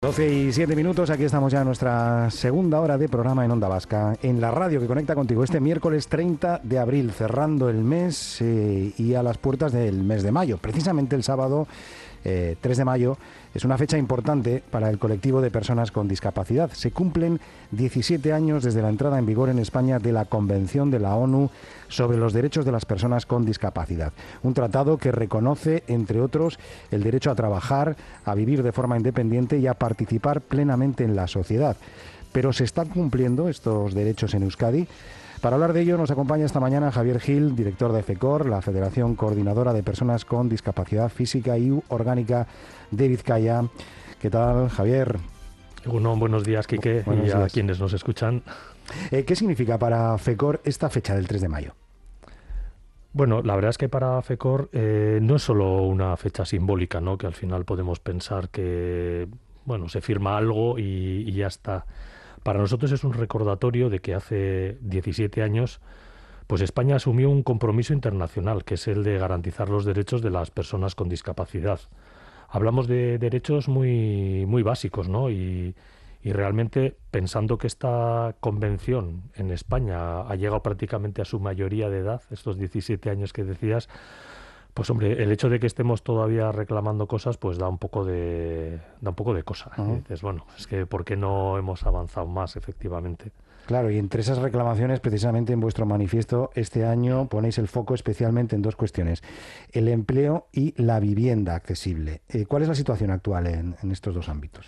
12:07, aquí estamos ya en nuestra segunda hora de programa en Onda Vasca, en la radio que conecta contigo este miércoles 30 de abril, cerrando el mes y a las puertas del mes de mayo. Precisamente el sábado 3 de mayo es una fecha importante para el colectivo de personas con discapacidad. Se cumplen 17 años desde la entrada en vigor en España de la Convención de la ONU sobre los derechos de las personas con discapacidad. Un tratado que reconoce, entre otros, el derecho a trabajar, a vivir de forma independiente y a participar plenamente en la sociedad. Pero ¿se están cumpliendo estos derechos en Euskadi? Para hablar de ello nos acompaña esta mañana Javier Gil, director de FECOR, la Federación Coordinadora de Personas con Discapacidad Física y Orgánica de Vizcaya. ¿Qué tal, Javier? Bueno, buenos días, Quique, Buenos y a días. quienes nos escuchan. ¿Qué significa para FECOR esta fecha del 3 de mayo? Bueno, la verdad es que para FECOR no es solo una fecha simbólica, ¿no? Que al final podemos pensar que, bueno, se firma algo y ya está. Para nosotros es un recordatorio de que hace 17 años, pues España asumió un compromiso internacional, que es el de garantizar los derechos de las personas con discapacidad. Hablamos de derechos muy, muy básicos, ¿no? Y realmente, pensando que esta convención en España ha llegado prácticamente a su mayoría de edad, estos 17 años que decías, pues hombre, el hecho de que estemos todavía reclamando cosas, pues da un poco de cosa. Y dices, bueno, es que ¿por qué no hemos avanzado más, efectivamente? Claro, y entre esas reclamaciones, precisamente en vuestro manifiesto, este año ponéis el foco especialmente en dos cuestiones: el empleo y la vivienda accesible. ¿Cuál es la situación actual en estos dos ámbitos?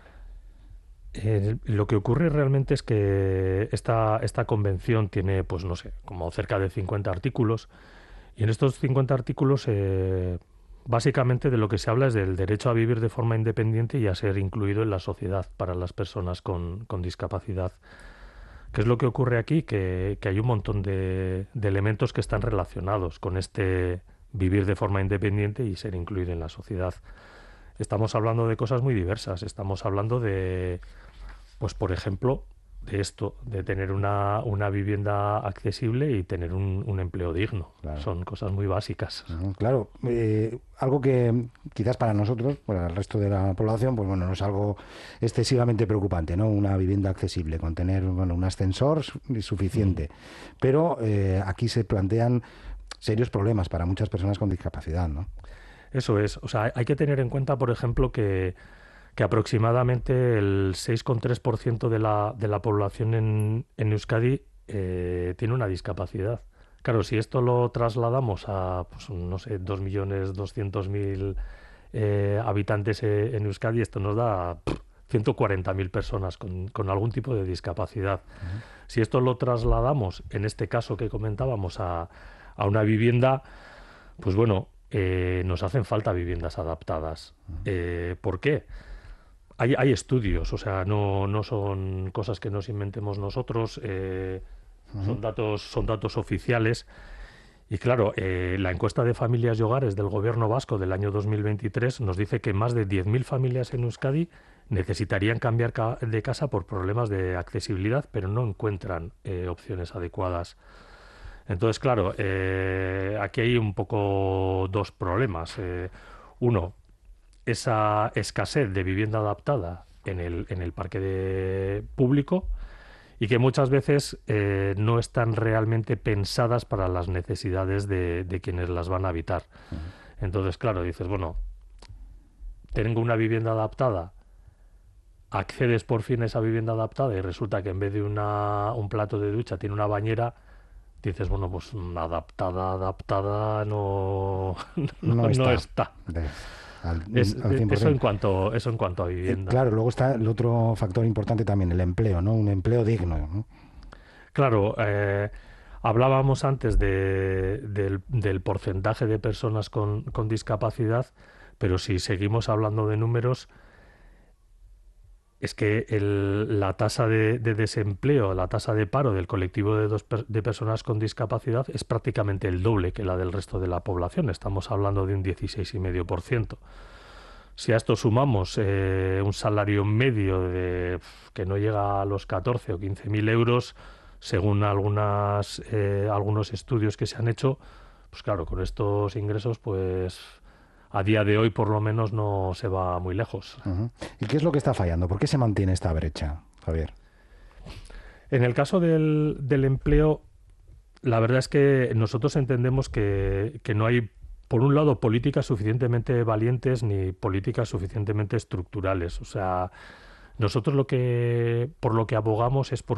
Lo que ocurre realmente es que esta convención tiene, pues no sé, como cerca de 50 artículos, y en estos 50 artículos básicamente de lo que se habla es del derecho a vivir de forma independiente y a ser incluido en la sociedad para las personas con discapacidad. ¿Qué es lo que ocurre aquí? Que hay un montón de elementos que están relacionados con este vivir de forma independiente y ser incluido en la sociedad. Estamos hablando de cosas muy diversas. Estamos hablando de, pues por ejemplo, de esto, de tener una vivienda accesible y tener un empleo digno. Claro. Son cosas muy básicas. Claro, algo que quizás para nosotros, para el resto de la población, pues bueno, no es algo excesivamente preocupante, ¿no? Una vivienda accesible, con tener, bueno, un ascensor suficiente. Pero aquí se plantean serios problemas para muchas personas con discapacidad, ¿no? Eso es. O sea, hay que tener en cuenta, por ejemplo, que aproximadamente el 6,3% de la población en Euskadi tiene una discapacidad. Claro, si esto lo trasladamos a, pues, no sé, 2.200.000 habitantes en Euskadi, esto nos da 140.000 personas con algún tipo de discapacidad. Si esto lo trasladamos, en este caso que comentábamos, a una vivienda, pues bueno, nos hacen falta viviendas adaptadas. ¿Por qué? Hay estudios, o sea, no son cosas que nos inventemos nosotros, son datos oficiales. Y claro, la encuesta de familias y hogares del Gobierno vasco del año 2023 nos dice que más de 10.000 familias en Euskadi necesitarían cambiar de casa por problemas de accesibilidad, pero no encuentran opciones adecuadas. Entonces, claro, aquí hay un poco dos problemas. Uno, esa escasez de vivienda adaptada en el parque público, y que muchas veces no están realmente pensadas para las necesidades de quienes las van a habitar. Entonces, claro, dices, bueno, tengo una vivienda adaptada, accedes por fin a esa vivienda adaptada y resulta que en vez de un plato de ducha tiene una bañera. Dices, bueno, pues adaptada no, No no está. está. Al Eso 100%. en cuanto a vivienda. Claro, luego está el otro factor importante también, el empleo, ¿no? Un empleo digno, ¿no? Claro, hablábamos antes del porcentaje de personas con discapacidad, pero si seguimos hablando de números, es que la tasa de desempleo, la tasa de paro del colectivo de personas con discapacidad es prácticamente el doble que la del resto de la población. Estamos hablando de un 16,5%. Si a esto sumamos un salario medio que no llega a los 14 o 15.000 euros, según algunos estudios que se han hecho, pues claro, con estos ingresos, pues a día de hoy por lo menos no se va muy lejos. Uh-huh. ¿Y qué es lo que está fallando? ¿Por qué se mantiene esta brecha, Javier? En el caso del empleo, la verdad es que nosotros entendemos que no hay, por un lado, políticas suficientemente valientes ni políticas suficientemente estructurales. O sea, nosotros por lo que abogamos es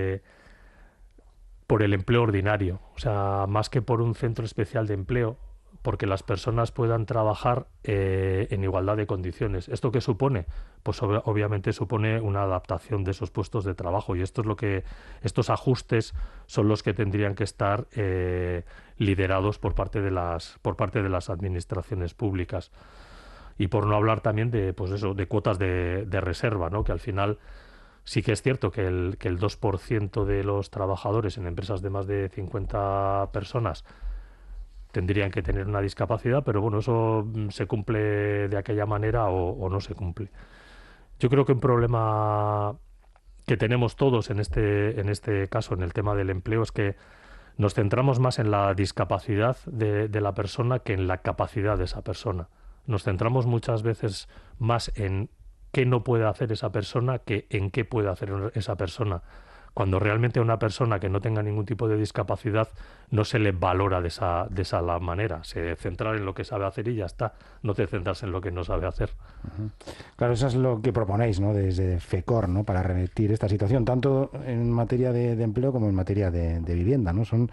por el empleo ordinario, o sea, más que por un centro especial de empleo, porque las personas puedan trabajar en igualdad de condiciones. ¿Esto qué supone? Pues obviamente supone una adaptación de esos puestos de trabajo, y estos ajustes son los que tendrían que estar liderados por parte de las administraciones públicas. Y por no hablar también de cuotas de reserva, ¿no? Que al final sí que es cierto que el 2% de los trabajadores en empresas de más de 50 personas tendrían que tener una discapacidad, pero bueno, eso se cumple de aquella manera o no se cumple. Yo creo que un problema que tenemos todos en este caso, en el tema del empleo, es que nos centramos más en la discapacidad de la persona que en la capacidad de esa persona. Nos centramos muchas veces más en qué no puede hacer esa persona que en qué puede hacer esa persona. Cuando realmente a una persona que no tenga ningún tipo de discapacidad no se le valora de esa manera. Se centra en lo que sabe hacer y ya está. No te centras en lo que no sabe hacer. Uh-huh. Claro, eso es lo que proponéis, ¿no? Desde FECOR, ¿no? Para revertir esta situación, tanto en materia de empleo como en materia de vivienda, ¿no? Son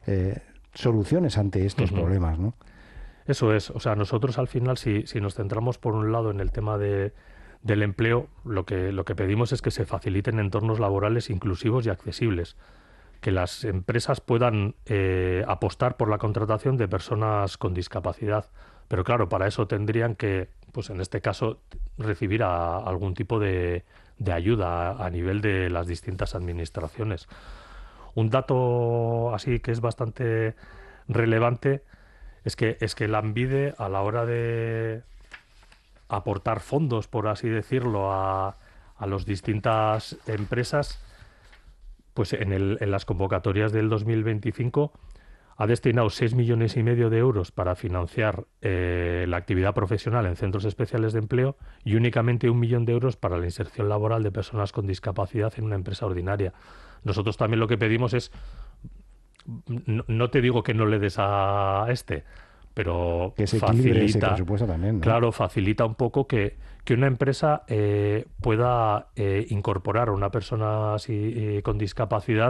soluciones ante estos problemas, ¿no? Eso es. O sea, nosotros al final, si nos centramos por un lado en el tema del empleo, lo que pedimos es que se faciliten entornos laborales inclusivos y accesibles, que las empresas puedan apostar por la contratación de personas con discapacidad, pero claro, para eso tendrían que, pues en este caso, recibir algún tipo de ayuda a nivel de las distintas administraciones. Un dato así que es bastante relevante es que Lanbide, a la hora de aportar fondos, por así decirlo, a las distintas empresas, pues en las convocatorias del 2025 ha destinado 6,5 millones de euros para financiar la actividad profesional en centros especiales de empleo y únicamente 1 millón de euros para la inserción laboral de personas con discapacidad en una empresa ordinaria. Nosotros también lo que pedimos es, no te digo que no le des a pero que se facilita ese presupuesto también, ¿no? Claro, facilita un poco que una empresa pueda incorporar a una persona así, con discapacidad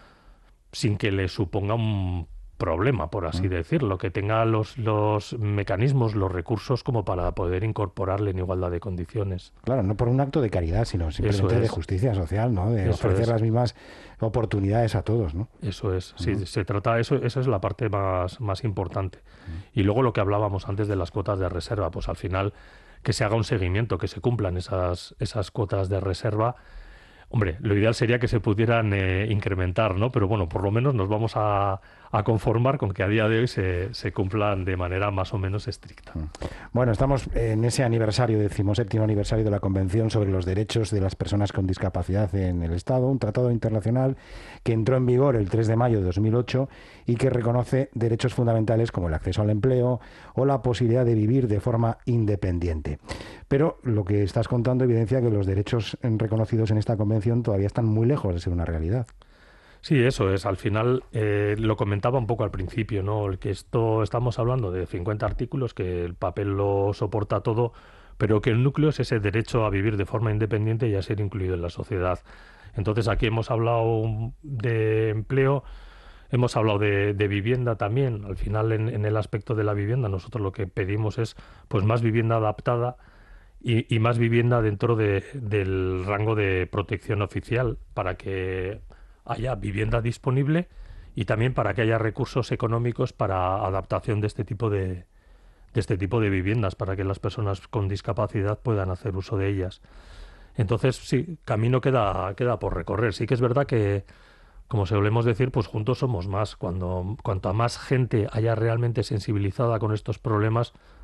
sin que le suponga un problema, por así decirlo, que tenga los mecanismos, los recursos como para poder incorporarle en igualdad de condiciones. Claro, no por un acto de caridad, sino simplemente de justicia social, ¿no? De ofrecer las mismas oportunidades a todos, ¿no? Eso es, sí, se trata, esa es la parte más importante. Y luego lo que hablábamos antes de las cuotas de reserva, pues al final que se haga un seguimiento, que se cumplan esas cuotas de reserva. Hombre, lo ideal sería que se pudieran incrementar, ¿no? Pero bueno, por lo menos nos vamos a conformar con que a día de hoy se cumplan de manera más o menos estricta. Bueno, estamos en ese aniversario, 17º aniversario de la Convención sobre los Derechos de las Personas con Discapacidad en el Estado, un tratado internacional que entró en vigor el 3 de mayo de 2008 y que reconoce derechos fundamentales como el acceso al empleo o la posibilidad de vivir de forma independiente. Pero lo que estás contando evidencia que los derechos reconocidos en esta convención todavía están muy lejos de ser una realidad. Sí, eso es. Al final, lo comentaba un poco al principio, ¿no? El que estamos hablando de 50 artículos, que el papel lo soporta todo, pero que el núcleo es ese derecho a vivir de forma independiente y a ser incluido en la sociedad. Entonces, aquí hemos hablado de empleo, hemos hablado de vivienda también. Al final, en el aspecto de la vivienda, nosotros lo que pedimos es pues más vivienda adaptada y más vivienda dentro del rango de protección oficial, para que haya vivienda disponible y también para que haya recursos económicos para adaptación de este tipo de viviendas, para que las personas con discapacidad puedan hacer uso de ellas. Entonces, sí, camino queda por recorrer. Sí que es verdad que, como solemos decir, pues juntos somos más. Cuanto a más gente haya realmente sensibilizada con estos problemas,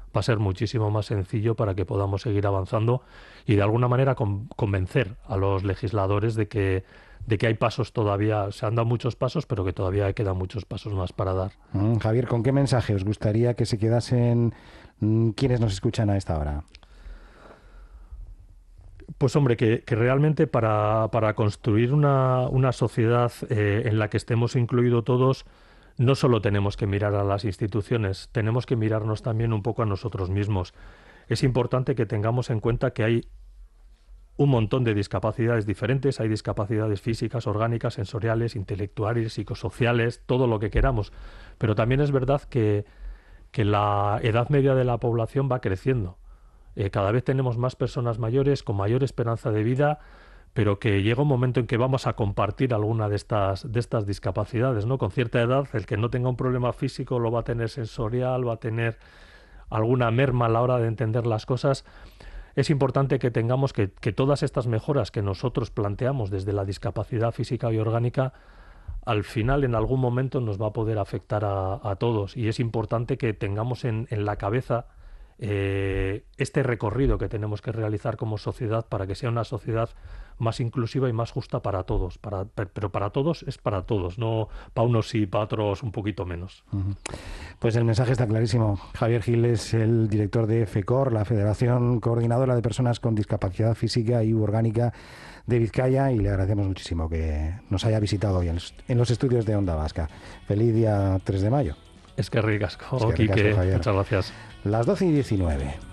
va a ser muchísimo más sencillo para que podamos seguir avanzando y de alguna manera convencer a los legisladores de que hay pasos todavía, se han dado muchos pasos, pero que todavía quedan muchos pasos más para dar. Javier, ¿con qué mensaje os gustaría que se quedasen quienes nos escuchan a esta hora? Pues hombre, que realmente para construir una sociedad en la que estemos incluidos todos, no solo tenemos que mirar a las instituciones, tenemos que mirarnos también un poco a nosotros mismos. Es importante que tengamos en cuenta que hay un montón de discapacidades diferentes, hay discapacidades físicas, orgánicas, sensoriales, intelectuales, psicosociales, todo lo que queramos. Pero también es verdad que la edad media de la población va creciendo. Cada vez tenemos más personas mayores con mayor esperanza de vida, pero que llega un momento en que vamos a compartir alguna de estas discapacidades, ¿no? Con cierta edad, el que no tenga un problema físico lo va a tener sensorial, va a tener alguna merma a la hora de entender las cosas. Es importante que tengamos que todas estas mejoras que nosotros planteamos desde la discapacidad física y orgánica, al final en algún momento nos va a poder afectar a todos, y es importante que tengamos en la cabeza este recorrido que tenemos que realizar como sociedad para que sea una sociedad más inclusiva y más justa para todos, pero para todos es para todos, no para unos sí, para otros un poquito menos. Pues el mensaje está clarísimo. Javier Gil es el director de FECOR, la Federación Coordinadora de Personas con Discapacidad Física y Orgánica de Vizcaya, y le agradecemos muchísimo que nos haya visitado hoy en los estudios de Onda Vasca. Feliz día 3 de mayo. Es que ricasco, Quique, muchas gracias. Las 12:19.